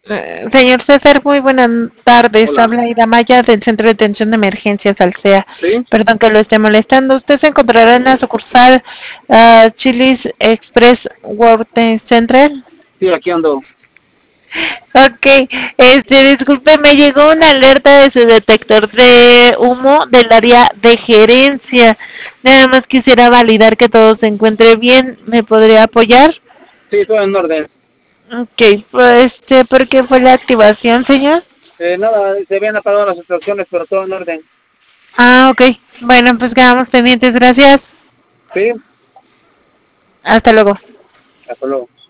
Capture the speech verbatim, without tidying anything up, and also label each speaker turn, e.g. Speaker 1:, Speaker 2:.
Speaker 1: Eh, señor César, muy buenas tardes.
Speaker 2: Hola.
Speaker 1: Habla Ida Maya del Centro de Atención de Emergencias Alsea.
Speaker 2: ¿Sí?
Speaker 1: Perdón que lo esté molestando. Usted se encontrará en la sucursal uh, Chili's Express World Central.
Speaker 2: Sí, aquí ando.
Speaker 1: Ok, este, disculpe, me llegó una alerta de su detector de humo del área de gerencia. Nada más quisiera validar que todo se encuentre bien. ¿Me podría apoyar?
Speaker 2: Sí, todo en orden.
Speaker 1: Ok, pues, este, ¿por qué fue la activación, señor?
Speaker 2: Eh, nada, se habían apagado las instrucciones, pero todo en orden.
Speaker 1: Ah, ok. Bueno, pues quedamos pendientes. Gracias.
Speaker 2: Sí,
Speaker 1: Hasta luego.
Speaker 2: hasta luego.